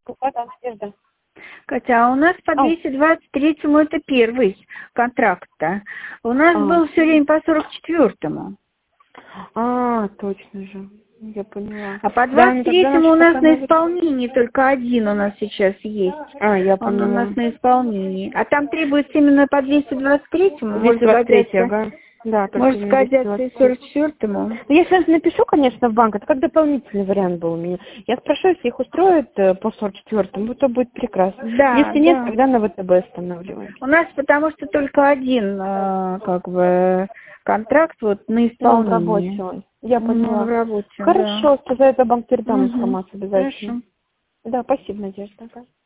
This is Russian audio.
Какая там Надежда? Катя, а у нас по 223-му это первый контракт-то. У нас был все время по 44-му. Точно же. Я поняла. А по 23-му у нас на исполнении только один у нас сейчас есть. Я Он поняла. у нас на исполнении. А там требуется именно по 223-му. 223, ага. Да, может годятся и 44-му. Я сейчас напишу, конечно, в банк. Это как дополнительный вариант был у меня. Я спрошу, если их устроит по 44-му, то будет прекрасно. Да, если нет, тогда на ВТБ останавливаем. У нас потому что только один контракт вот на исполнении. В работе он. Я поняла. В работе, Хорошо, да. сказать, это банк передам информацию обязательно. Хорошо. Да, спасибо, Надежда.